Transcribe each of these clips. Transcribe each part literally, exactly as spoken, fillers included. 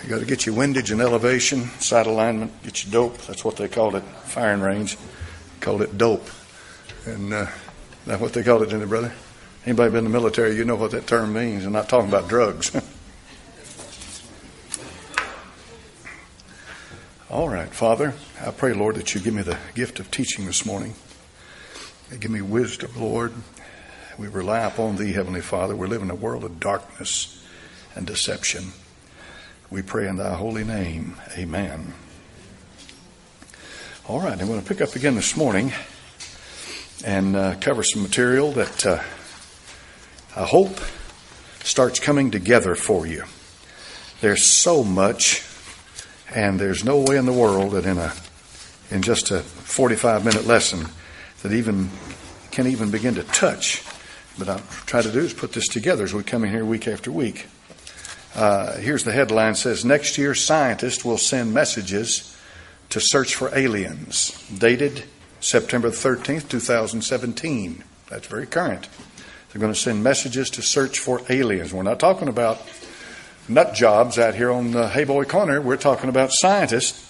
You got to get your windage and elevation, sight alignment, get your dope. That's what they called it, firing range. Called it dope. And uh, that's what they called it, isn't it, brother? Anybody been in the military, you know what that term means. I'm not talking about drugs. All right, Father, I pray, Lord, that you give me the gift of teaching this morning. Give me wisdom, Lord. We rely upon thee, Heavenly Father. We live in a world of darkness and deception. We pray in thy holy name. Amen. All right, I'm going to pick up again this morning and uh, cover some material that uh, I hope starts coming together for you. There's so much, and there's no way in the world that in a in just a forty-five minute lesson that even can even begin to touch. But I'll try to do is put this together as we come in here week after week. Uh, here's the headline. It says, next year scientists will send messages to search for aliens. Dated September thirteenth, twenty seventeen. That's very current. They're going to send messages to search for aliens. We're not talking about nut jobs out here on the Hey Boy Corner. We're talking about scientists.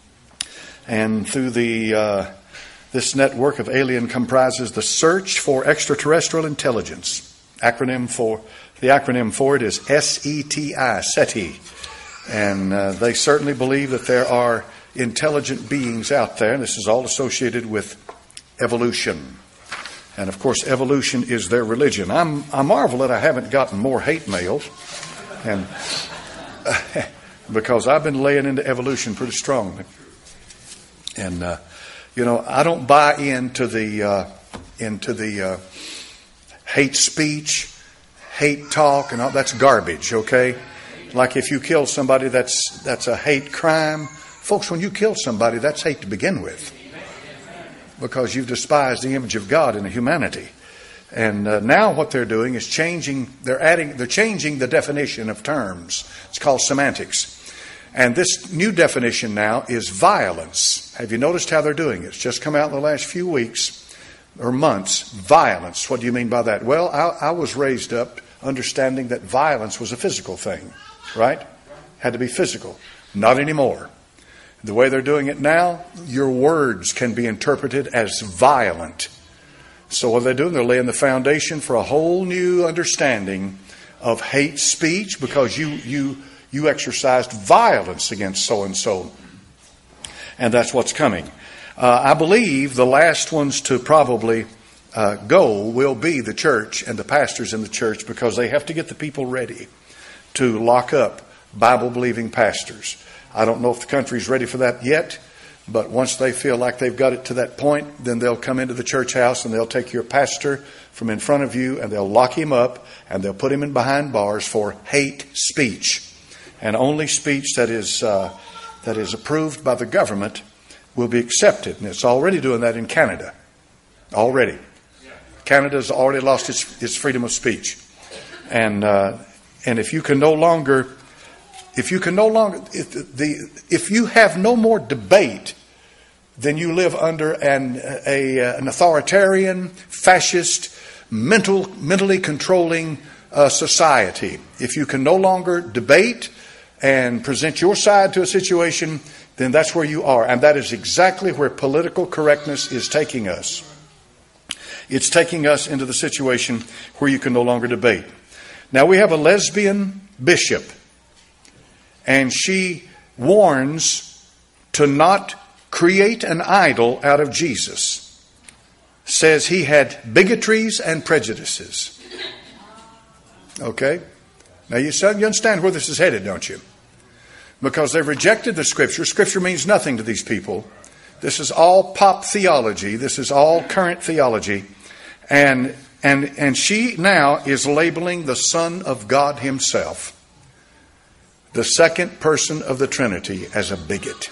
And through the uh, this network of alien comprises the Search for Extraterrestrial Intelligence. Acronym for the acronym for it is S E T I, SETI. And uh, they certainly believe that there are intelligent beings out there. And this is all associated with evolution. And of course, evolution is their religion. I'm, I marvel that I haven't gotten more hate mail. And uh, because I've been laying into evolution pretty strongly. And, uh, you know, I don't buy into the, uh, into the uh, hate speech, hate talk, and all that's garbage, okay? Like if you kill somebody, that's that's a hate crime. Folks, when you kill somebody, that's hate to begin with. Because you've despised the image of God in humanity. And uh, now what they're doing is changing, they're adding, they're changing the definition of terms. It's called semantics. And this new definition now is violence. Have you noticed how they're doing it? It's just come out in the last few weeks or months. Violence. What do you mean by that? Well, I, I was raised up understanding that violence was a physical thing, right? Had to be physical. Not anymore. The way they're doing it now, your words can be interpreted as violent. So what they're doing, they're laying the foundation for a whole new understanding of hate speech because you you you exercised violence against so-and-so. And that's what's coming. Uh, I believe the last ones to probably uh, go will be the church and the pastors in the church because they have to get the people ready to lock up Bible-believing pastors. I don't know if the country's ready for that yet, but once they feel like they've got it to that point, then they'll come into the church house and they'll take your pastor from in front of you and they'll lock him up and they'll put him in behind bars for hate speech. And only speech that is uh, that is approved by the government will be accepted. And it's already doing that in Canada. Already. Canada's already lost its, its freedom of speech. And uh, and if you can no longer, if you can no longer, if the if you have no more debate, then you live under an a an authoritarian, fascist, mental mentally controlling uh, society. If you can no longer debate and present your side to a situation, then that's where you are. And that is exactly where political correctness is taking us. It's taking us into the situation where you can no longer debate. Now we have a lesbian bishop, and she warns to not create an idol out of Jesus. Says he had bigotries and prejudices. Okay? Now you understand where this is headed, don't you? Because they've rejected the Scripture. Scripture means nothing to these people. This is all pop theology. This is all current theology. And and and she now is labeling the Son of God himself, the second person of the Trinity, as a bigot.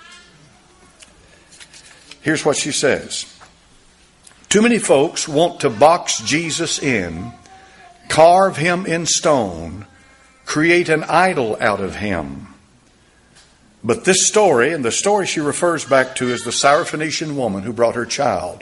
Here's what she says. Too many folks want to box Jesus in, carve him in stone, create an idol out of him. But this story, and the story she refers back to is the Syrophoenician woman who brought her child.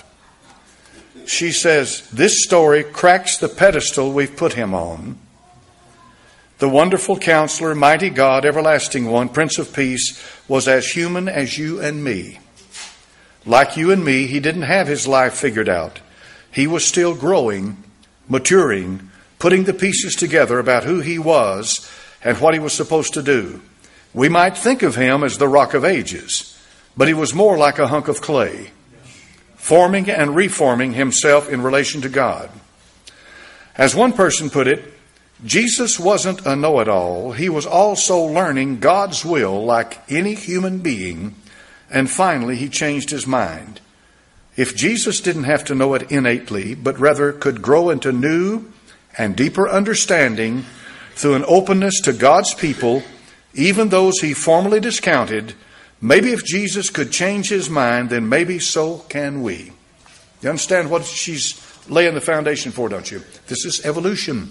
She says, this story cracks the pedestal we've put him on The wonderful Counselor, mighty God, everlasting one, Prince of Peace, was as human as you and me. Like you and me, he didn't have his life figured out. He was still growing, maturing, putting the pieces together about who he was and what he was supposed to do. We might think of him as the Rock of Ages, but he was more like a hunk of clay, forming and reforming himself in relation to God. As one person put it, Jesus wasn't a know-it-all. He was also learning God's will like any human being, and finally he changed his mind. If Jesus didn't have to know it innately, but rather could grow into new and deeper understanding through an openness to God's people, even those he formerly discounted, maybe if Jesus could change his mind, then maybe so can we. You understand what she's laying the foundation for, don't you? This is evolution.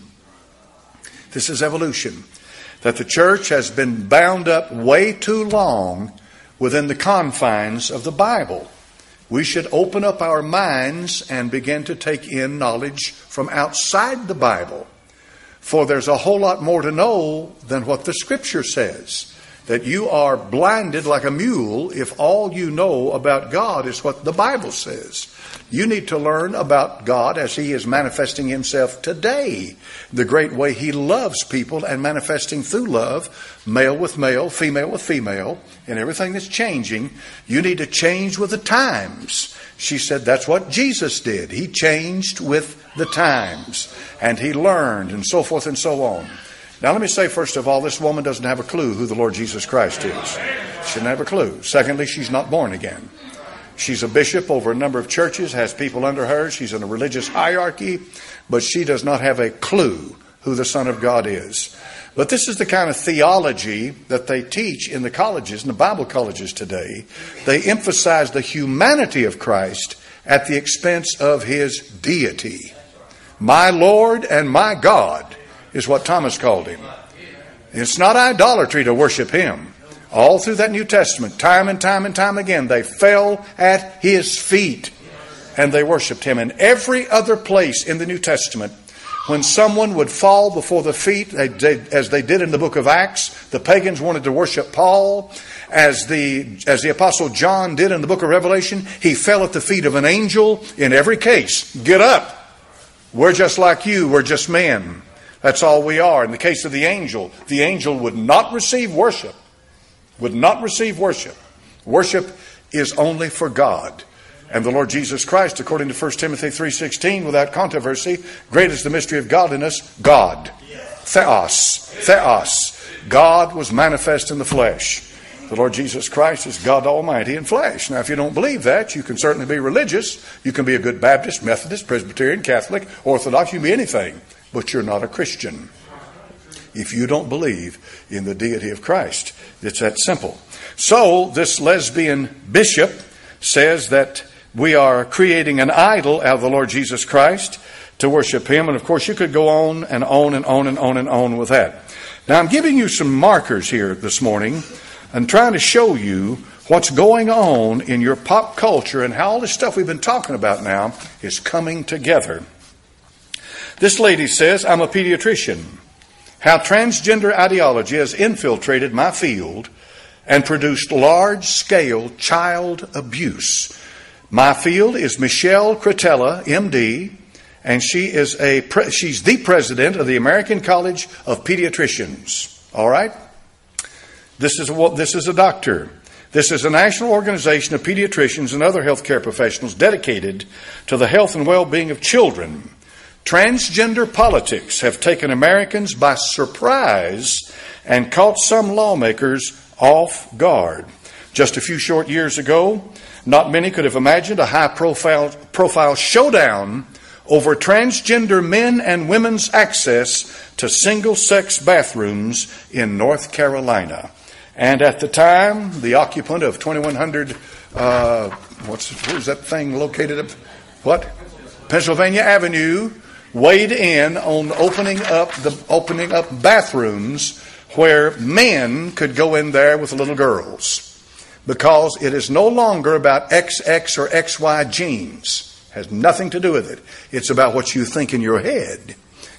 This is evolution. That the church has been bound up way too long within the confines of the Bible. We should open up our minds and begin to take in knowledge from outside the Bible. For there's a whole lot more to know than what the Scripture says. That you are blinded like a mule if all you know about God is what the Bible says. You need to learn about God as he is manifesting himself today. The great way he loves people and manifesting through love, male with male, female with female, and everything that's changing. You need to change with the times. She said that's what Jesus did. He changed with the times. And he learned and so forth and so on. Now let me say first of all, this woman doesn't have a clue who the Lord Jesus Christ is. She doesn't have a clue. Secondly, she's not born again. She's a bishop over a number of churches, has people under her. She's in a religious hierarchy, but she does not have a clue who the Son of God is. But this is the kind of theology that they teach in the colleges, in the Bible colleges today. They emphasize the humanity of Christ at the expense of his deity. My Lord and my God is what Thomas called him. It's not idolatry to worship him. All through that New Testament, time and time and time again, they fell at his feet and they worshiped him. In every other place in the New Testament, when someone would fall before the feet, they did, as they did in the book of Acts, the pagans wanted to worship Paul. As the, as the Apostle John did in the book of Revelation, he fell at the feet of an angel. In every case, get up. We're just like you. We're just men. That's all we are. In the case of the angel, the angel would not receive worship. Would not receive worship. Worship is only for God. And the Lord Jesus Christ, according to First Timothy three sixteen, without controversy, great is the mystery of godliness, God. Theos. Theos. God was manifest in the flesh. The Lord Jesus Christ is God Almighty in flesh. Now, if you don't believe that, you can certainly be religious. You can be a good Baptist, Methodist, Presbyterian, Catholic, Orthodox. You can be anything. But you're not a Christian if you don't believe in the deity of Christ. It's that simple. So this lesbian bishop says that we are creating an idol out of the Lord Jesus Christ to worship him. And of course you could go on and on and on and on and on with that. Now I'm giving you some markers here this morning and trying to show you what's going on in your pop culture and how all this stuff we've been talking about now is coming together. This lady says, I'm a pediatrician. How transgender ideology has infiltrated my field and produced large-scale child abuse. My field is Michelle Cretella, M D, and she is a pre- she's the president of the American College of Pediatricians. All right? This is a, this is a doctor. This is a national organization of pediatricians and other healthcare professionals dedicated to the health and well-being of children. Transgender politics have taken Americans by surprise and caught some lawmakers off guard. Just a few short years ago, not many could have imagined a high-profile profile showdown over transgender men and women's access to single-sex bathrooms in North Carolina. And at the time, the occupant of twenty-one hundred, uh, what's where's that thing located? At, what? Pennsylvania Avenue, weighed in on opening up the opening up bathrooms where men could go in there with little girls, because it is no longer about X X or X Y genes. It has nothing to do with it. It's about what you think in your head.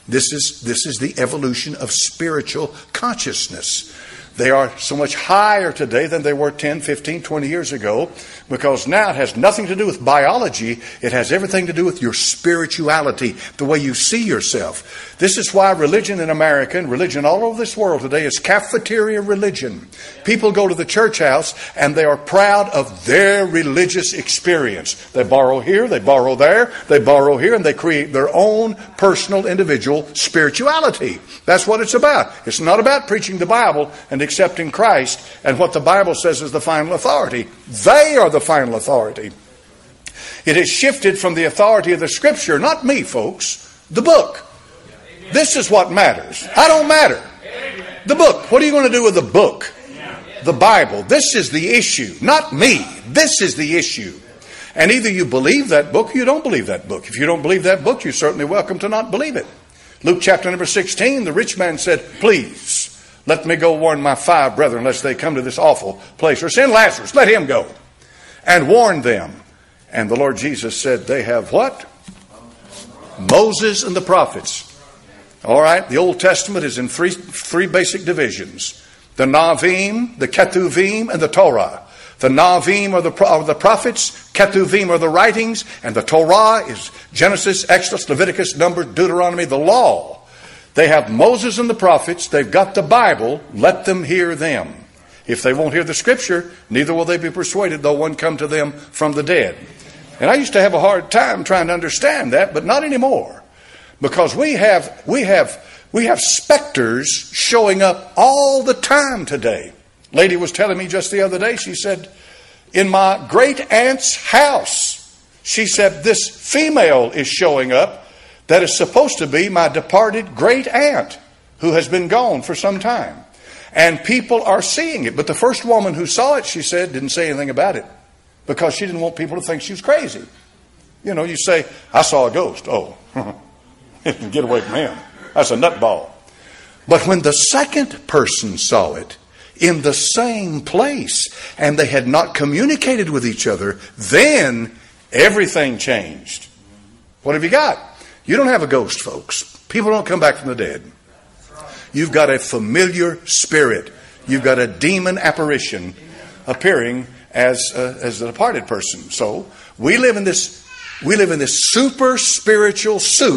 This is, this is the evolution of spiritual consciousness. They are so much higher today than they were ten, fifteen, twenty years ago, because now it has nothing to do with biology. It has everything to do with your spirituality, the way you see yourself. This is why religion in America and religion all over this world today is cafeteria religion. People go to the church house and they are proud of their religious experience. They borrow here, they borrow there, they borrow here, and they create their own personal, individual spirituality. That's what it's about. It's not about preaching the Bible and accepting Christ and what the Bible says is the final authority. They are the final authority. It has shifted from the authority of the Scripture, not me, folks, the book. This is what matters. I don't matter. The book. What are you going to do with the book? The Bible. This is the issue, not me. This is the issue. And either you believe that book or you don't believe that book. If you don't believe that book, you're certainly welcome to not believe it. Luke chapter number sixteen, the rich man said, please, let me go warn my five brethren lest they come to this awful place. Or send Lazarus, let him go. And warn them. And the Lord Jesus said, they have what? Moses and the prophets. All right, the Old Testament is in three, three basic divisions. The Navim, the Ketuvim, and the Torah. The Navim are the, are the prophets, Ketuvim are the writings, and the Torah is Genesis, Exodus, Leviticus, Numbers, Deuteronomy, the law. They have Moses and the prophets. They've got the Bible. Let them hear them. If they won't hear the Scripture, neither will they be persuaded, though one come to them from the dead. And I used to have a hard time trying to understand that, but not anymore. Because we have, we have, we have specters showing up all the time today. Lady was telling me just the other day, she said, in my great aunt's house, she said, this female is showing up that is supposed to be my departed great aunt who has been gone for some time. And people are seeing it. But the first woman who saw it, she said, didn't say anything about it because she didn't want people to think she was crazy. You know, you say, I saw a ghost. Oh, get away from him. That's a nutball. But when the second person saw it in the same place and they had not communicated with each other, then everything changed. What have you got? You don't have a ghost, folks. People don't come back from the dead. You've got a familiar spirit. You've got a demon apparition appearing as uh, as the departed person. So we live in this we live in this super spiritual soup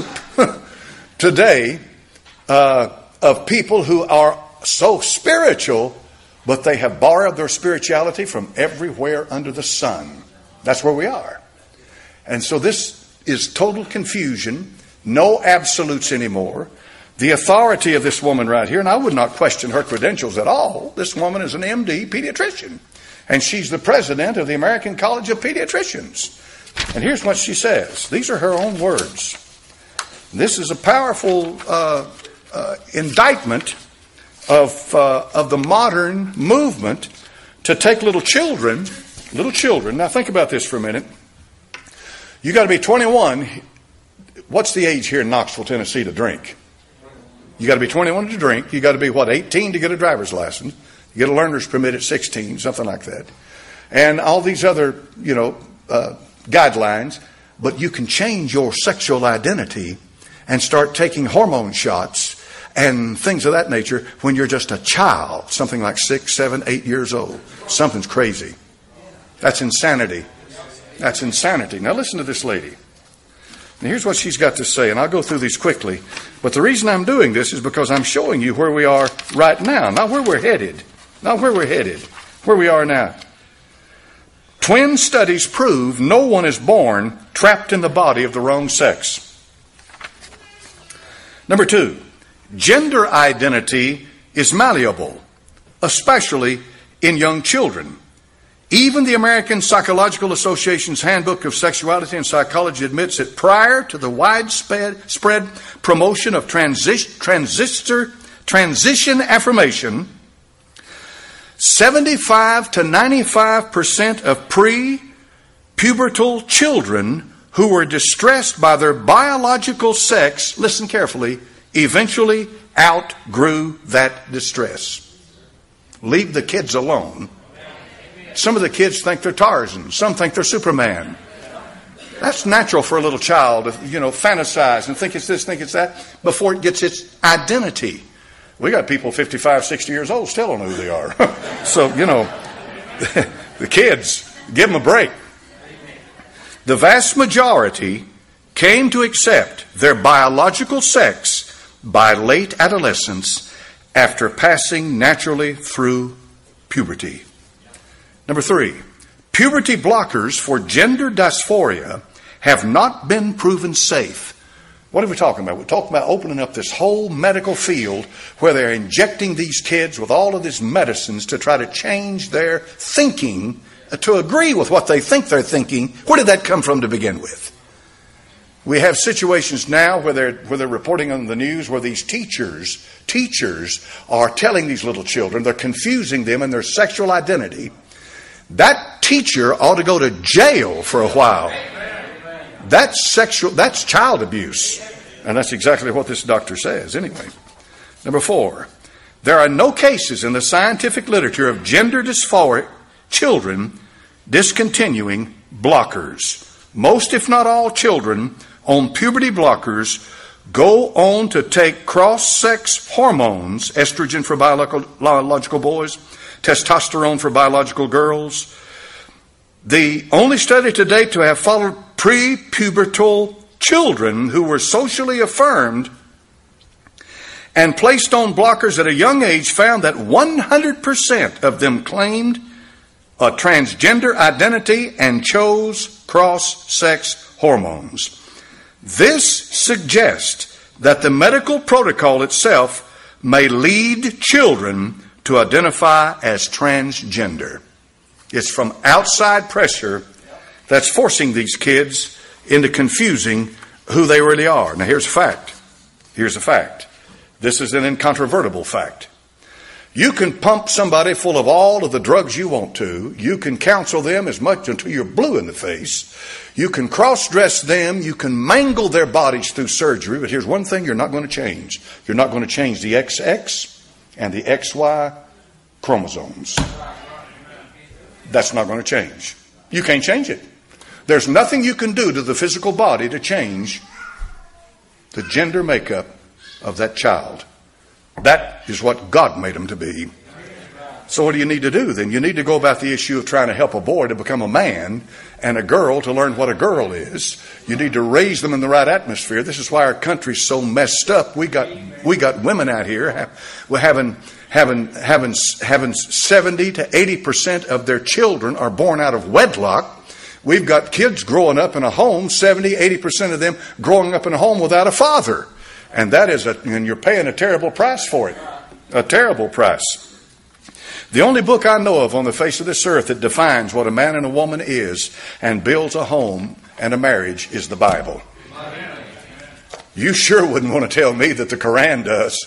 today uh, of people who are so spiritual, but they have borrowed their spirituality from everywhere under the sun. That's where we are. And so this is total confusion, no absolutes anymore. The authority of this woman right here, and I would not question her credentials at all. This woman is an M D pediatrician, and she's the president of the American College of Pediatricians. And here's what she says. These are her own words. This is a powerful uh, uh, indictment of uh, of the modern movement to take little children, little children. Now think about this for a minute. You got to be twenty-one. What's the age here in Knoxville, Tennessee to drink? You got to be twenty-one to drink. You got to be, what, eighteen to get a driver's license. You get a learner's permit at sixteen, something like that. And all these other, you know, uh, guidelines. But you can change your sexual identity and start taking hormone shots and things of that nature when you're just a child, something like six, seven, eight years old. Something's crazy. That's insanity. That's insanity. Now listen to this lady. Now here's what she's got to say, and I'll go through these quickly. But the reason I'm doing this is because I'm showing you where we are right now, not where we're headed. Not where we're headed, where we are now. Twin studies prove no one is born trapped in the body of the wrong sex. Number two, gender identity is malleable, especially in young children. Even the American Psychological Association's Handbook of Sexuality and Psychology admits that prior to the widespread spread promotion of transi- transistor, transition affirmation, seventy-five to ninety-five percent of pre-pubertal children who were distressed by their biological sex, listen carefully, eventually outgrew that distress. Leave the kids alone. Some of the kids think they're Tarzan. Some think they're Superman. That's natural for a little child to, you know, fantasize and think it's this, think it's that, before it gets its identity. We got people fifty-five, sixty years old still don't know who they are. So, you know, the kids, give them a break. The vast majority came to accept their biological sex by late adolescence after passing naturally through puberty. Number three, puberty blockers for gender dysphoria have not been proven safe. What are we talking about? We're talking about opening up this whole medical field where they're injecting these kids with all of these medicines to try to change their thinking to agree with what they think they're thinking. Where did that come from to begin with? We have situations now where they're, where they're reporting on the news where these teachers, teachers are telling these little children, they're confusing them in their sexual identity. That teacher ought to go to jail for a while. That's sexual, that's child abuse. And that's exactly what this doctor says anyway. Number four, there are no cases in the scientific literature of gender dysphoric children discontinuing blockers. Most, if not all, children on puberty blockers go on to take cross-sex hormones, estrogen for biological, biological boys, testosterone for biological girls. The only study to date to have followed pre-pubertal children who were socially affirmed and placed on blockers at a young age found that one hundred percent of them claimed a transgender identity and chose cross-sex hormones. This suggests that the medical protocol itself may lead children to identify as transgender. It's from outside pressure that's forcing these kids into confusing who they really are. Now here's a fact. Here's a fact. This is an incontrovertible fact. You can pump somebody full of all of the drugs you want to. You can counsel them as much until you're blue in the face. You can cross-dress them. You can mangle their bodies through surgery. But here's one thing you're not going to change. You're not going to change the X X and the X Y chromosomes. That's not going to change. You can't change it. There's nothing you can do to the physical body to change the gender makeup of that child. That is what God made them to be. So what do you need to do then? You need to go about the issue of trying to help a boy to become a man and a girl to learn what a girl is. You need to raise them in the right atmosphere. This is why our country's so messed up. We got we got women out here we're having having having having seventy to eighty percent of their children are born out of wedlock. We've got kids growing up in a home, seventy, eighty percent of them growing up in a home without a father. And that is a, and you're paying a terrible price for it. A terrible price. The only book I know of on the face of this earth that defines what a man and a woman is and builds a home and a marriage is the Bible. You sure wouldn't want to tell me that the Quran does.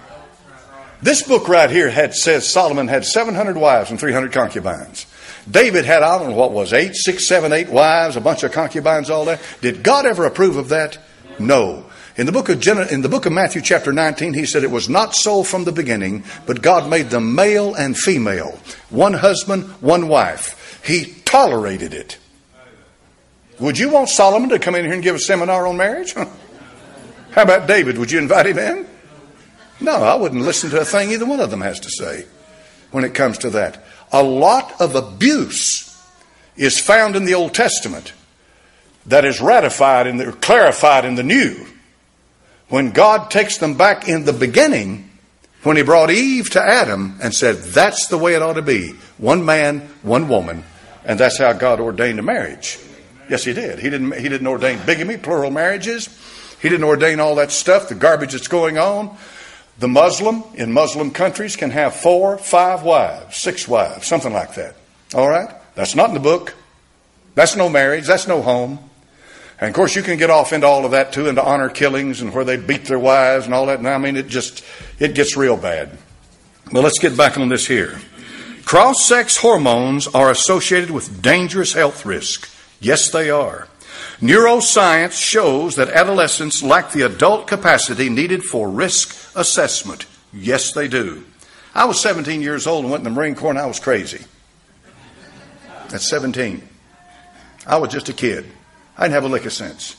This book right here had says Solomon had seven hundred wives and three hundred concubines. David had, I don't know what was, eight, six, seven, eight wives, a bunch of concubines, all that. Did God ever approve of that? No. In the book of Gen- in the book of Matthew chapter nineteen, he said it was not so from the beginning, but God made them male and female. One husband, one wife. He tolerated it. Would you want Solomon to come in here and give a seminar on marriage? How about David? Would you invite him in? No, I wouldn't listen to a thing either one of them has to say when it comes to that. A lot of abuse is found in the Old Testament that is ratified and clarified in the New. When God takes them back in the beginning, when he brought Eve to Adam and said, that's the way it ought to be. One man, one woman. And that's how God ordained a marriage. Yes, he did. He didn't, he didn't ordain bigamy, plural marriages. He didn't ordain all that stuff, the garbage that's going on. The Muslim in Muslim countries can have four, five wives, six wives, something like that. All right? That's not in the book. That's no marriage. That's no home. And of course, you can get off into all of that too, into honor killings and where they beat their wives and all that. And I mean, it just, it gets real bad. But let's get back on this here. Cross-sex hormones are associated with dangerous health risk. Yes, they are. Neuroscience shows that adolescents lack the adult capacity needed for risk assessment. Yes, they do. I was seventeen years old and went in the Marine Corps and I was crazy. At seventeen. I was just a kid. I didn't have a lick of sense.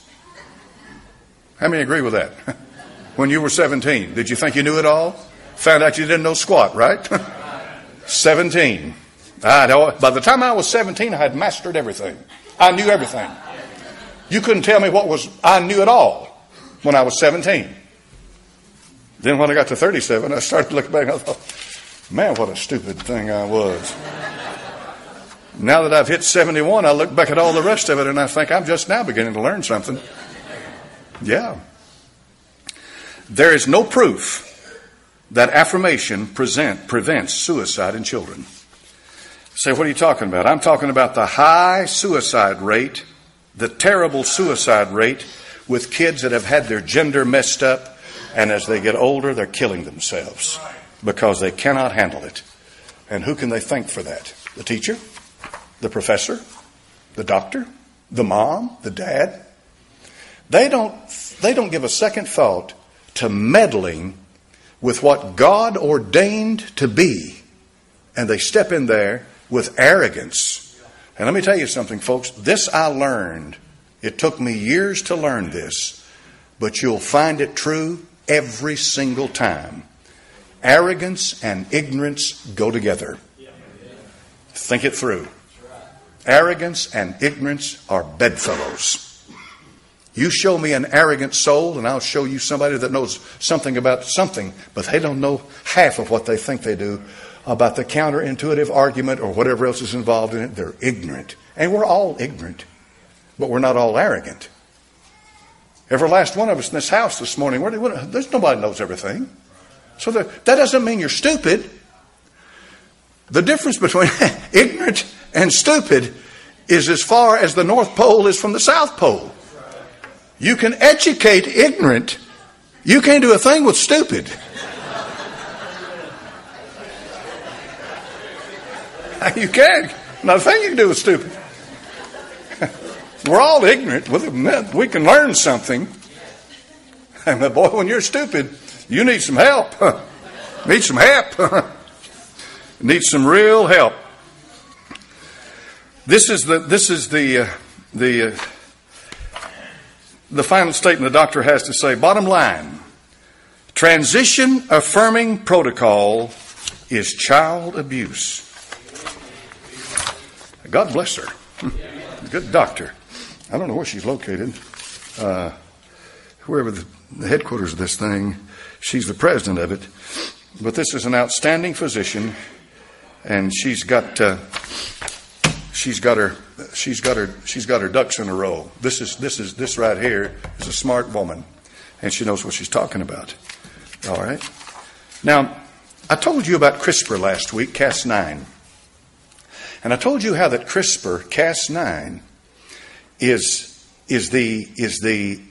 How many agree with that? When you were seventeen, did you think you knew it all? Found out you didn't know squat, right? seventeen. I know. By the time I was seventeen, I had mastered everything. I knew everything. You couldn't tell me what was, I knew it all when I was seventeen. Then when I got to thirty-seven, I started looking back and I thought, man, what a stupid thing I was. Now that I've hit seventy-one, I look back at all the rest of it and I think I'm just now beginning to learn something. Yeah. There is no proof that affirmation present, prevents suicide in children. Say, what are you talking about? I'm talking about the high suicide rate, the terrible suicide rate with kids that have had their gender messed up, and as they get older, they're killing themselves because they cannot handle it. And who can they thank for that? The teacher? The professor? The doctor? The mom? The dad? They don't, they don't give a second thought to meddling with what God ordained to be. And they step in there with arrogance. And let me tell you something, folks. This I learned. It took me years to learn this. But you'll find it true every single time. Arrogance and ignorance go together. Think it through. Arrogance and ignorance are bedfellows. You show me an arrogant soul and I'll show you somebody that knows something about something, but they don't know half of what they think they do about the counterintuitive argument or whatever else is involved in it. They're ignorant. And we're all ignorant, but we're not all arrogant. Every last one of us in this house this morning, there's nobody knows everything. So that, that doesn't mean you're stupid. The difference between ignorant and stupid is as far as the North Pole is from the South Pole. You can educate ignorant. You can't do a thing with stupid. You can't. Not a thing you can do with stupid. We're all ignorant. We can learn something. And boy, when you're stupid, you need some help. Need some help. Need some real help. This is the this is the uh, the uh, the final statement the doctor has to say. Bottom line, transition affirming protocol is child abuse. God bless her. Good doctor. I don't know where she's located. Uh, wherever the, the headquarters of this thing, she's the president of it. But this is an outstanding physician, and she's got uh, she's got her she's got her she's got her ducks in a row. This is this is this right here is a smart woman, and she knows what she's talking about. All right. Now, I told you about CRISPR last week, Cas nine. And I told you how that CRISPR Cas nine is is the is the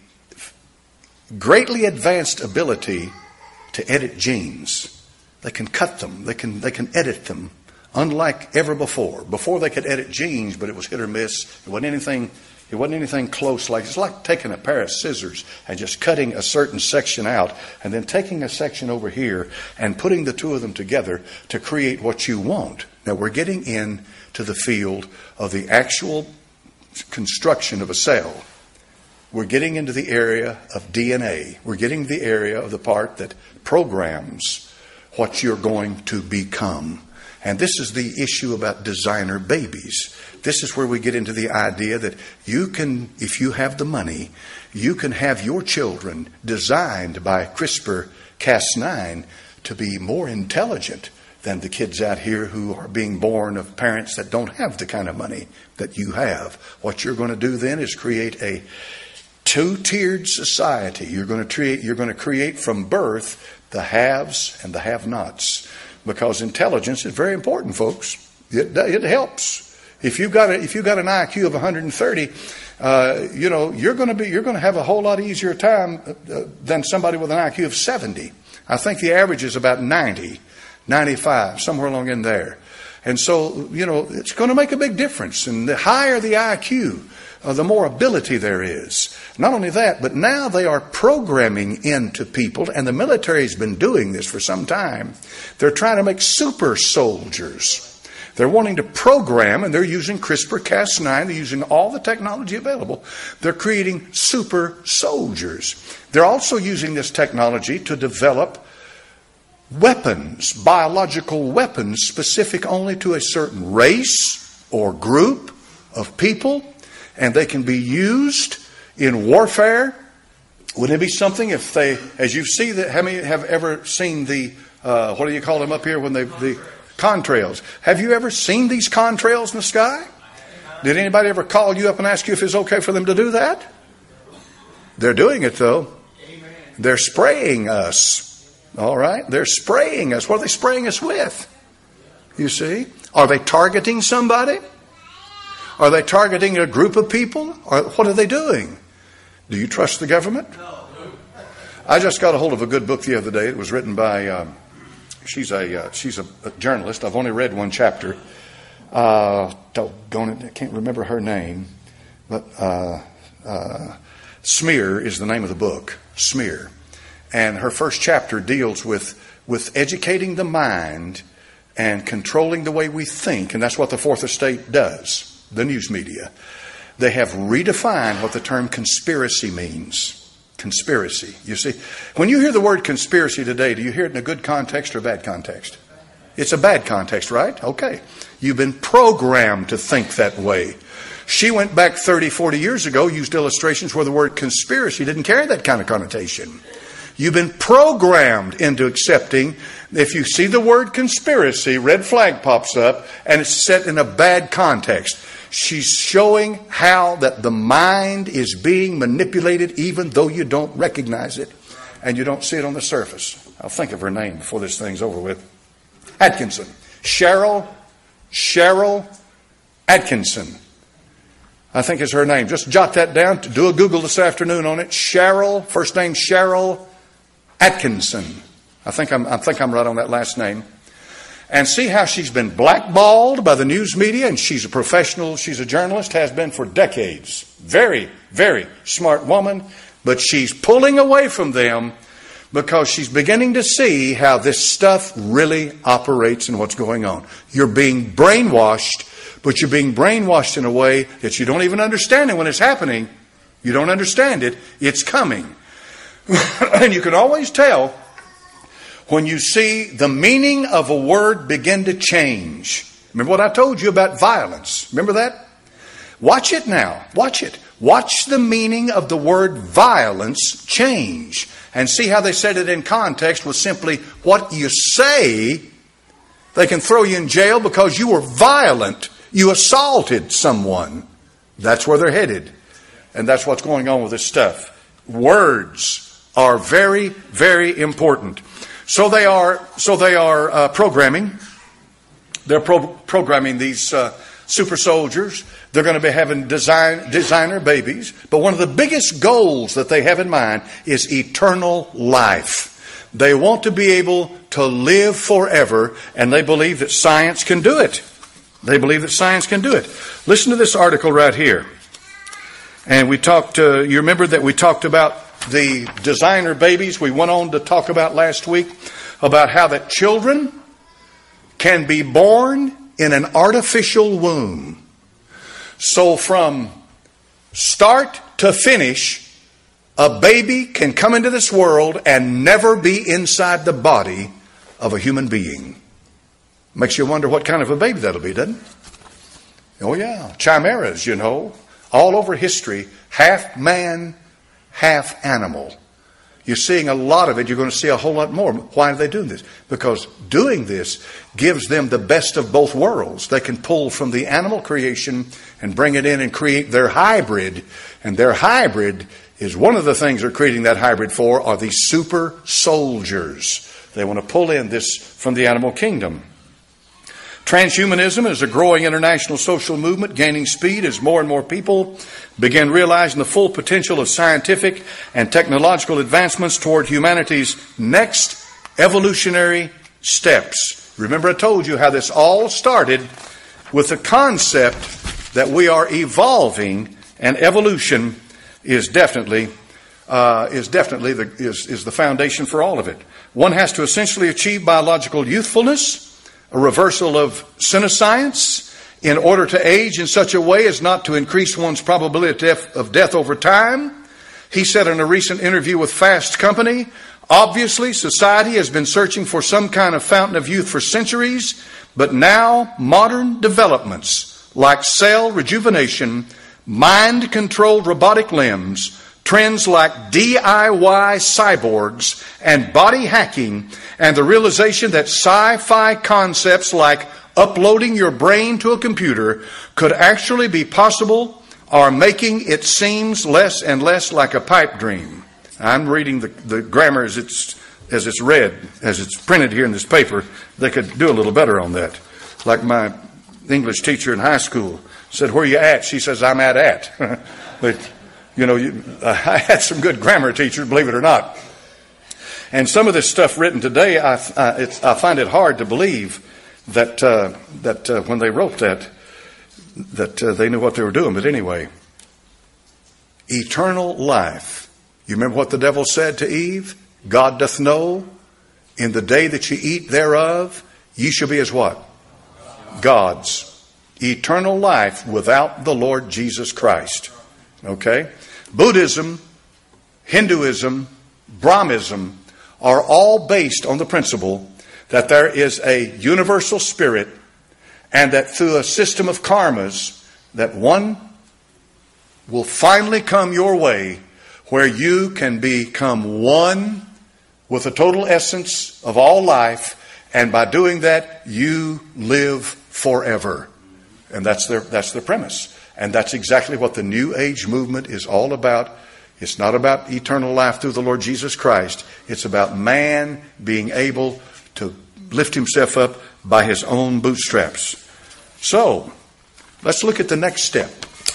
greatly advanced ability to edit genes. They can cut them. They can they can edit them, unlike ever before. Before they could edit genes, but it was hit or miss. It wasn't anything. It wasn't anything close. Like it's like taking a pair of scissors and just cutting a certain section out, and then taking a section over here and putting the two of them together to create what you want. Now we're getting in to the field of the actual construction of a cell. We're getting into the area of D N A. We're getting the area of the part that programs what you're going to become. And this is the issue about designer babies. This is where we get into the idea that you can, if you have the money, you can have your children designed by CRISPR Cas nine to be more intelligent than the kids out here who are being born of parents that don't have the kind of money that you have. What you're going to do then is create a two-tiered society. You're going to create, you're going to create from birth the haves and the have-nots. Because intelligence is very important, folks. It, it helps. If you've got a, if you've got an I Q of one hundred thirty, uh, you know you're going to be you're going to have a whole lot easier time uh, than somebody with an I Q of seventy. I think the average is about ninety, ninety-five, somewhere along in there. And so you know it's going to make a big difference. And the higher the I Q, uh, the more ability there is. Not only that, but now they are programming into people, and the military has been doing this for some time. They're trying to make super soldiers. They're wanting to program, and they're using CRISPR Cas nine. They're using all the technology available. They're creating super soldiers. They're also using this technology to develop weapons, biological weapons, specific only to a certain race or group of people, and they can be used in warfare. Wouldn't it be something if they, as you see, that, how many have ever seen the, uh, what do you call them up here when they, the contrails? Have you ever seen these contrails in the sky? Did anybody ever call you up and ask you if it's okay for them to do that? They're doing it though. They're spraying us. All right? They're spraying us. What are they spraying us with? You see? Are they targeting somebody? Are they targeting a group of people? Or what are they doing? Do you trust the government? I just got a hold of a good book the other day. It was written by, um, she's a uh, she's a, a journalist. I've only read one chapter. Uh, doggone it, I can't remember her name. But uh, uh, Smear is the name of the book. Smear. And her first chapter deals with, with educating the mind and controlling the way we think. And that's what the Fourth Estate does, the news media. They have redefined what the term conspiracy means. Conspiracy. You see, when you hear the word conspiracy today, do you hear it in a good context or a bad context? It's a bad context, right? Okay. You've been programmed to think that way. She went back thirty, forty years ago, used illustrations where the word conspiracy didn't carry that kind of connotation. You've been programmed into accepting, if you see the word conspiracy, red flag pops up, and it's set in a bad context. She's showing how that the mind is being manipulated even though you don't recognize it and you don't see it on the surface. I'll think of her name before this thing's over with. Atkinson. Cheryl, Cheryl Atkinson, I think is her name. Just jot that down. Do a Google this afternoon on it. Cheryl, first name Cheryl Atkinson. I think I'm, I think I'm right on that last name. And see how she's been blackballed by the news media, and she's a professional, she's a journalist, has been for decades. Very, very smart woman, but she's pulling away from them because she's beginning to see how this stuff really operates and what's going on. You're being brainwashed, but you're being brainwashed in a way that you don't even understand it when it's happening. You don't understand it. It's coming. And you can always tell when you see the meaning of a word begin to change. Remember what I told you about violence? Remember that? Watch it now. Watch it. Watch the meaning of the word violence change. And see how they said it in context with simply what you say. They can throw you in jail because you were violent. You assaulted someone. That's where they're headed. And that's what's going on with this stuff. Words are very, very important. So they are. So they are uh, programming. They're pro- programming these uh, super soldiers. They're going to be having design designer babies. But one of the biggest goals that they have in mind is eternal life. They want to be able to live forever, and they believe that science can do it. They believe that science can do it. Listen to this article right here. And we talked. Uh, you remember that we talked about the designer babies. We went on to talk about last week about how that children can be born in an artificial womb. So from start to finish, a baby can come into this world and never be inside the body of a human being. Makes you wonder what kind of a baby that'll be, doesn't it? Oh yeah, chimeras, you know, all over history, half man, half animal. You're seeing a lot of it. You're going to see a whole lot more. Why are they doing this? Because doing this gives them the best of both worlds. They can pull from the animal creation and bring it in and create their hybrid. And their hybrid is one of the things they're creating that hybrid for are these super soldiers. They want to pull in this from the animal kingdom. Transhumanism is a growing international social movement gaining speed as more and more people begin realizing the full potential of scientific and technological advancements toward humanity's next evolutionary steps. Remember I told you how this all started with the concept that we are evolving, and evolution is definitely uh, is definitely the, is, is the foundation for all of it. One has to essentially achieve biological youthfulness a reversal of senescience in order to age in such a way as not to increase one's probability of death, of death over time. He said in a recent interview with Fast Company, obviously society has been searching for some kind of fountain of youth for centuries, but now modern developments like cell rejuvenation, mind-controlled robotic limbs, trends like D I Y cyborgs and body hacking, and the realization that sci-fi concepts like uploading your brain to a computer could actually be possible are making it seems less and less like a pipe dream. I'm reading the, the grammar as it's as it's read, as it's printed here in this paper. They could do a little better on that. Like my English teacher in high school said, "Where you at?" She says, "I'm at at." But, you know, you, uh, I had some good grammar teachers, believe it or not. And some of this stuff written today, I, I, it's, I find it hard to believe that uh, that uh, when they wrote that, that uh, they knew what they were doing. But anyway, eternal life. You remember what the devil said to Eve? God doth know, in the day that you eat thereof, ye shall be as what? Gods. Eternal life without the Lord Jesus Christ. Okay? Buddhism, Hinduism, Brahmism are all based on the principle that there is a universal spirit, and that through a system of karmas, that one will finally come your way where you can become one with the total essence of all life, and by doing that, you live forever. And that's their, that's the premise. And that's exactly what the New Age movement is all about. It's not about eternal life through the Lord Jesus Christ. It's about man being able to lift himself up by his own bootstraps. So, let's look at the next step.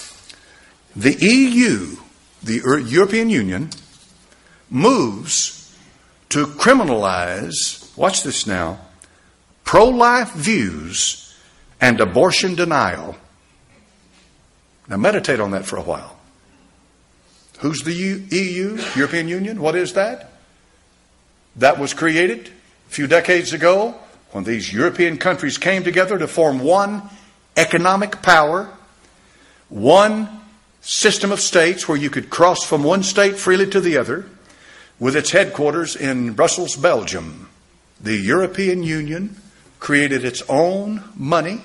The E U, the European Union, moves to criminalize, watch this now, pro-life views and abortion denial. Now meditate on that for a while. Who's the E U, European Union? What is that? That was created a few decades ago when these European countries came together to form one economic power, one system of states where you could cross from one state freely to the other, with its headquarters in Brussels, Belgium. The European Union created its own money,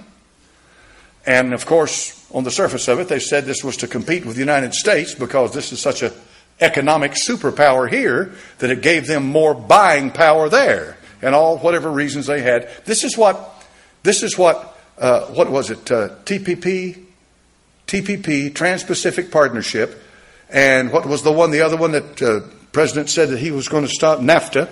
and of course, on the surface of it, they said this was to compete with the United States because this is such an economic superpower here that it gave them more buying power there, and all whatever reasons they had. This is what, this is what, uh, what was it? Uh, T P P, T P P, Trans-Pacific Partnership, and what was the one, the other one that uh, President said that he was going to stop? NAFTA.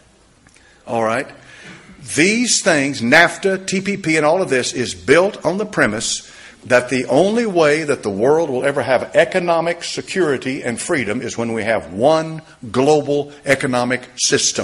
All right. These things, NAFTA, T P P, and all of this is built on the premise that the only way that the world will ever have economic security and freedom is when we have one global economic system.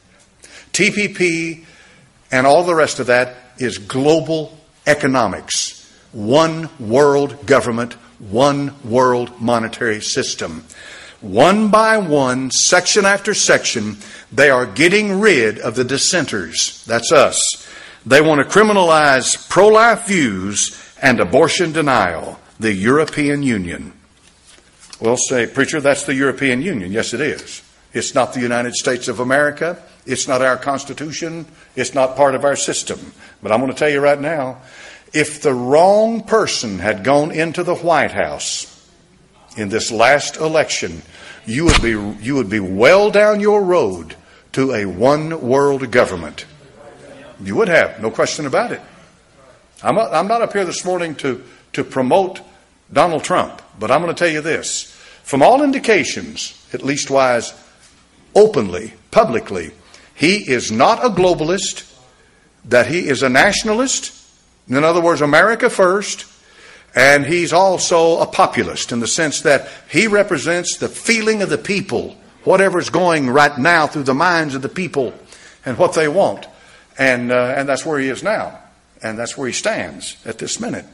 T P P and all the rest of that is global economics. One world government, one world monetary system. One by one, section after section, they are getting rid of the dissenters. That's us. They want to criminalize pro-life views and abortion denial. The European Union. Well, say, preacher, that's the European Union. Yes, it is. It's not the United States of America. It's not our Constitution. It's not part of our system. But I'm going to tell you right now, if the wrong person had gone into the White House in this last election, you would be you would be well down your road to a one world government. You would have, no question about it. I'm, a, I'm not up here this morning to, to promote Donald Trump, but I'm going to tell you this. From all indications, at least wise, openly, publicly, he is not a globalist, that he is a nationalist, in other words, America first, and he's also a populist in the sense that he represents the feeling of the people, whatever's going right now through the minds of the people and what they want. And, uh, and that's where he is now. And that's where he stands at this minute.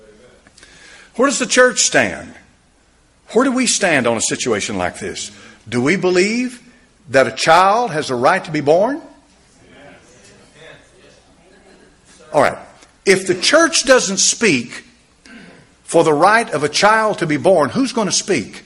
Where does the church stand? Where do we stand on a situation like this? Do we believe that a child has a right to be born? All right. If the church doesn't speak for the right of a child to be born, who's going to speak?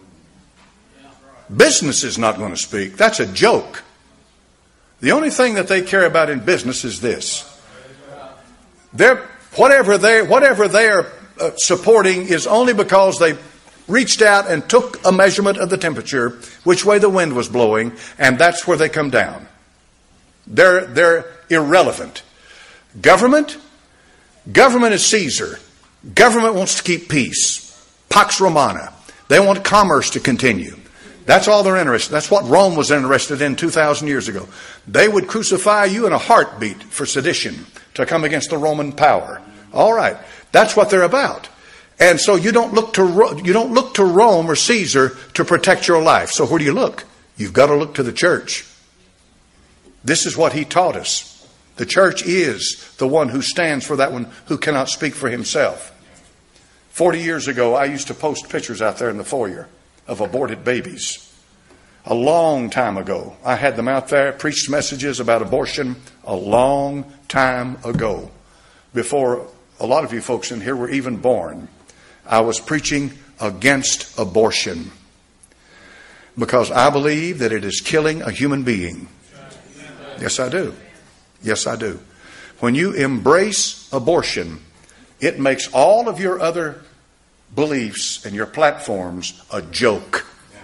Business is not going to speak. That's a joke. The only thing that they care about in business is this. They're, whatever they whatever they are uh, supporting is only because they reached out and took a measurement of the temperature, which way the wind was blowing, and that's where they come down. They're, they're irrelevant. Government? Government is Caesar. Government wants to keep peace. Pax Romana. They want commerce to continue. That's all they're interested in. That's what Rome was interested in two thousand years ago. They would crucify you in a heartbeat for sedition to come against the Roman power. All right. That's what they're about. And so you don't look to you don't look to Rome or Caesar to protect your life. So where do you look? You've got to look to the church. This is what he taught us. The church is the one who stands for that one who cannot speak for himself. Forty years ago, I used to post pictures out there in the foyer of aborted babies. A long time ago. I had them out there, preached messages about abortion a long time ago. Before a lot of you folks in here were even born. I was preaching against abortion because I believe that it is killing a human being. Yes, I do. Yes, I do. When you embrace abortion, it makes all of your other beliefs and your platforms a joke.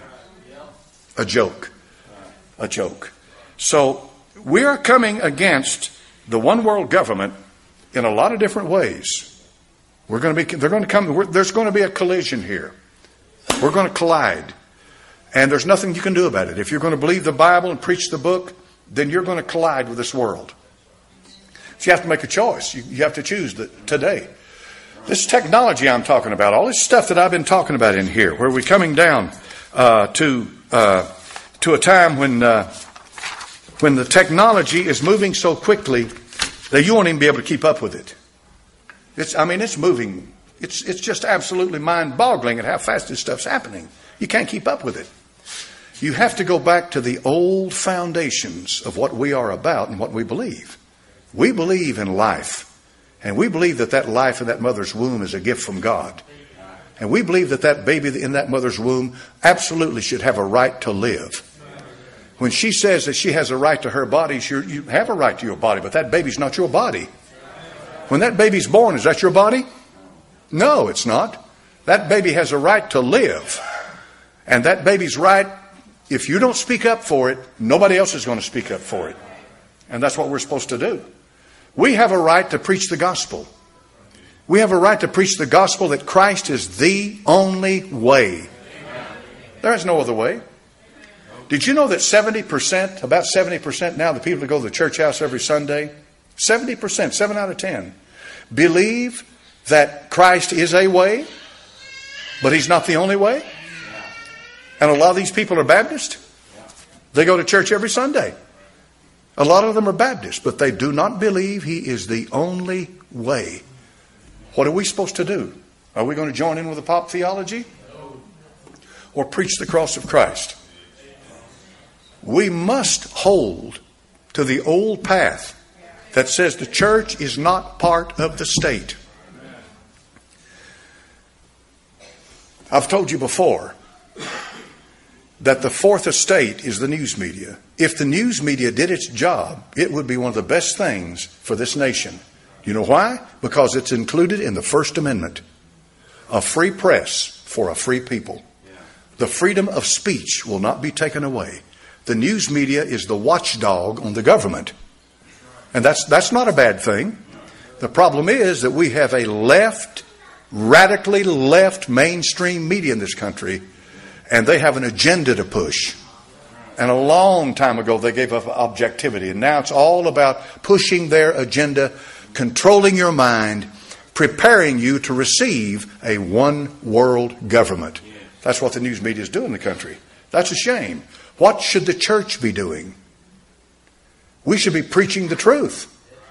A joke. A joke. So we are coming against the one world government in a lot of different ways. We're going to be, they're going to come, we're, there's going to be a collision here. We're going to collide. And there's nothing you can do about it. If you're going to believe the Bible and preach the book, then you're going to collide with this world. So you have to make a choice. You, you have to choose the, today. This technology I'm talking about, all this stuff that I've been talking about in here, where we're coming down uh, to uh, to a time when uh, when the technology is moving so quickly that you won't even be able to keep up with it. It's, I mean, it's moving. It's it's just absolutely mind-boggling at how fast this stuff's happening. You can't keep up with it. You have to go back to the old foundations of what we are about and what we believe. We believe in life. And we believe that that life in that mother's womb is a gift from God. And we believe that that baby in that mother's womb absolutely should have a right to live. When she says that she has a right to her body, you have a right to your body, but that baby's not your body. When that baby's born, is that your body? No, it's not. That baby has a right to live. And that baby's right, if you don't speak up for it, nobody else is going to speak up for it. And that's what we're supposed to do. We have a right to preach the gospel. We have a right to preach the gospel that Christ is the only way. There is no other way. Did you know that seventy percent, about seventy percent now, the people that go to the church house every Sunday, seventy percent, seven out of ten, believe that Christ is a way, but He's not the only way? And a lot of these people are Baptist. They go to church every Sunday. A lot of them are Baptists, but they do not believe He is the only way. What are we supposed to do? Are we going to join in with the pop theology? Or preach the cross of Christ? We must hold to the old path that says the church is not part of the state. I've told you before that the fourth estate is the news media. If the news media did its job, it would be one of the best things for this nation. You know why? Because it's included in the First Amendment. A free press for a free people. The freedom of speech will not be taken away. The news media is the watchdog on the government. And that's, that's not a bad thing. The problem is that we have a left, radically left mainstream media in this country, and they have an agenda to push. And a long time ago they gave up objectivity, and now it's all about pushing their agenda, controlling your mind, preparing you to receive a one world government. That's what the news media is doing in the country. That's a shame. What should the church be doing? We should be preaching the truth.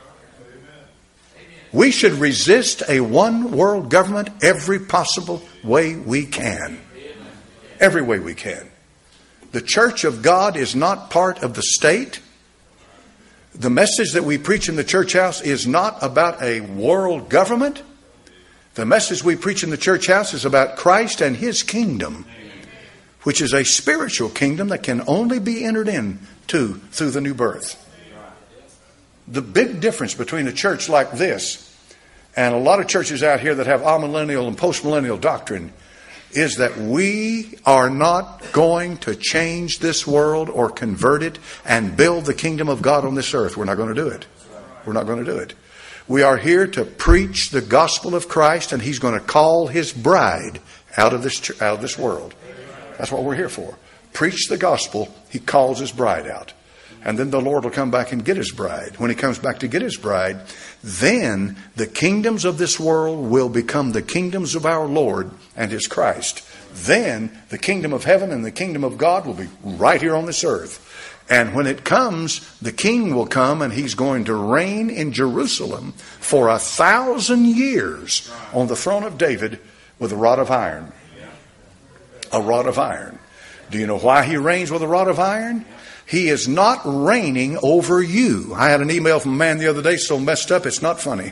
We should resist a one world government every possible way we can. Every way we can. The church of God is not part of the state. The message that we preach in the church house is not about a world government. The message we preach in the church house is about Christ and His kingdom, which is a spiritual kingdom that can only be entered into through the new birth. The big difference between a church like this and a lot of churches out here that have amillennial and postmillennial doctrine is that we are not going to change this world or convert it and build the kingdom of God on this earth. We're not going to do it. We're not going to do it. We are here to preach the gospel of Christ, and He's going to call His bride out of this out of this world. That's what we're here for. Preach the gospel. He calls His bride out. And then the Lord will come back and get His bride. When He comes back to get His bride, then the kingdoms of this world will become the kingdoms of our Lord and His Christ. Then the kingdom of heaven and the kingdom of God will be right here on this earth. And when it comes, the King will come and He's going to reign in Jerusalem for a thousand years on the throne of David with a rod of iron. A rod of iron. Do you know why He reigns with a rod of iron? He is not reigning over you. I had an email from a man the other day so messed up it's not funny.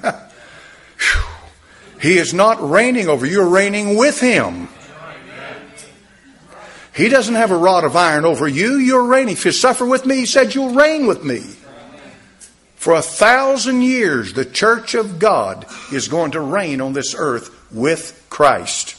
He is not reigning over you. You're reigning with Him. He doesn't have a rod of iron over you. You're reigning. If you suffer with me, He said, you'll reign with me. For a thousand years, the church of God is going to reign on this earth with Christ.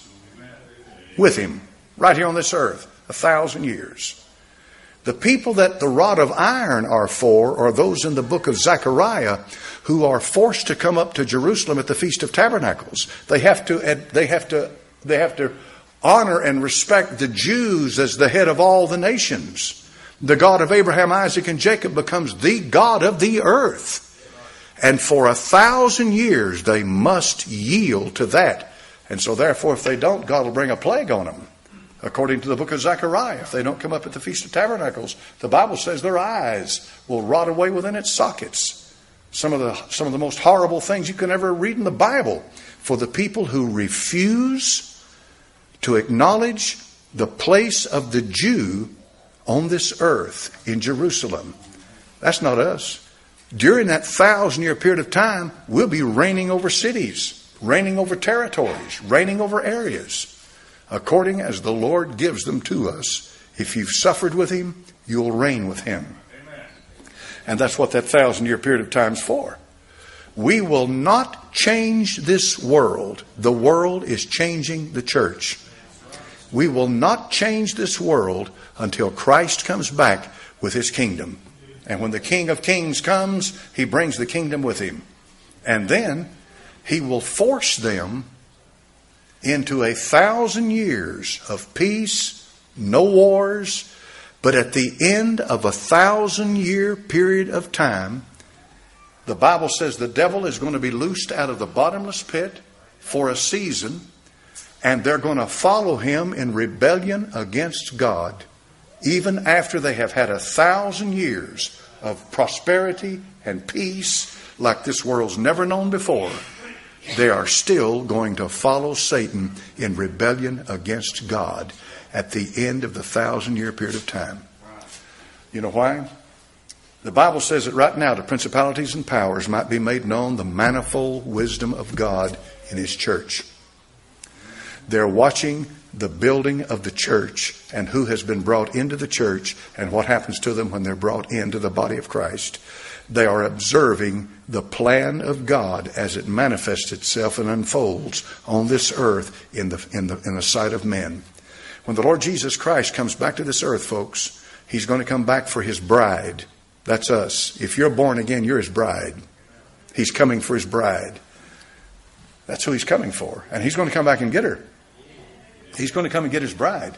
With Him. Right here on this earth. A thousand years. The people that the rod of iron are for are those in the book of Zechariah who are forced to come up to Jerusalem at the Feast of Tabernacles. They have to, they have to, they have to honor and respect the Jews as the head of all the nations. The God of Abraham, Isaac, and Jacob becomes the God of the earth. And for a thousand years they must yield to that. And so therefore if they don't, God will bring a plague on them. According to the book of Zechariah, if they don't come up at the Feast of Tabernacles, the Bible says their eyes will rot away within its sockets. Some of the some of the most horrible things you can ever read in the Bible for the people who refuse to acknowledge the place of the Jew on this earth in Jerusalem. That's not us. During that thousand-year period of time, we'll be reigning over cities, reigning over territories, reigning over areas, according as the Lord gives them to us. If you've suffered with Him, you'll reign with Him. Amen. And that's what that thousand-year period of time is for. We will not change this world. The world is changing the church. We will not change this world until Christ comes back with His kingdom. And when the King of Kings comes, He brings the kingdom with Him. And then He will force them into a thousand years of peace, no wars, but at the end of a thousand year period of time, the Bible says the devil is going to be loosed out of the bottomless pit for a season, and they're going to follow him in rebellion against God, even after they have had a thousand years of prosperity and peace like this world's never known before. They are still going to follow Satan in rebellion against God at the end of the thousand-year period of time. You know why? The Bible says that right now the principalities and powers might be made known the manifold wisdom of God in His church. They're watching the building of the church and who has been brought into the church and what happens to them when they're brought into the body of Christ. They are observing the plan of God as it manifests itself and unfolds on this earth in the, in the, in the sight of men. When the Lord Jesus Christ comes back to this earth, folks, He's going to come back for His bride. That's us. If you're born again, you're His bride. He's coming for His bride. That's who He's coming for. And He's going to come back and get her. He's going to come and get His bride.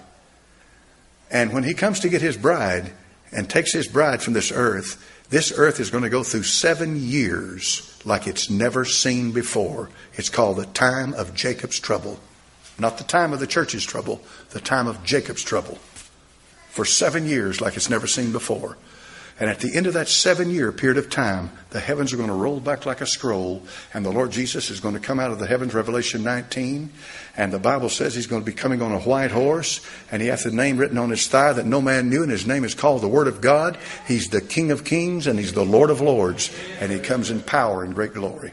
And when He comes to get His bride and takes His bride from this earth, this earth is going to go through seven years like it's never seen before. It's called the time of Jacob's trouble. Not the time of the church's trouble, the time of Jacob's trouble. For seven years like it's never seen before. And at the end of that seven-year period of time, the heavens are going to roll back like a scroll, and the Lord Jesus is going to come out of the heavens, Revelation nineteen. And the Bible says he's going to be coming on a white horse, and he hath a name written on his thigh that no man knew, and his name is called the Word of God. He's the King of kings, and he's the Lord of lords, and he comes in power and great glory.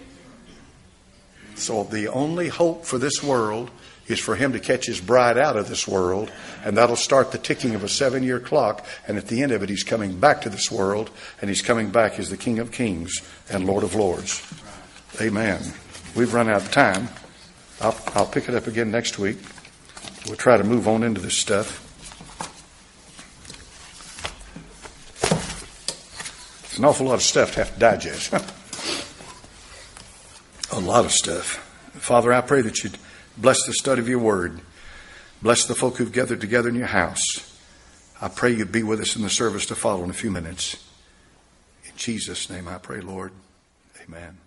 So the only hope for this world is for him to catch his bride out of this world, and that'll start the ticking of a seven-year clock, and at the end of it, he's coming back to this world, and he's coming back as the King of kings and Lord of lords. Amen. We've run out of time. I'll, I'll pick it up again next week. We'll try to move on into this stuff. It's an awful lot of stuff to have to digest. A lot of stuff. Father, I pray that you'd bless the study of your word. Bless the folk who've gathered together in your house. I pray you'd be with us in the service to follow in a few minutes. In Jesus' name I pray, Lord. Amen.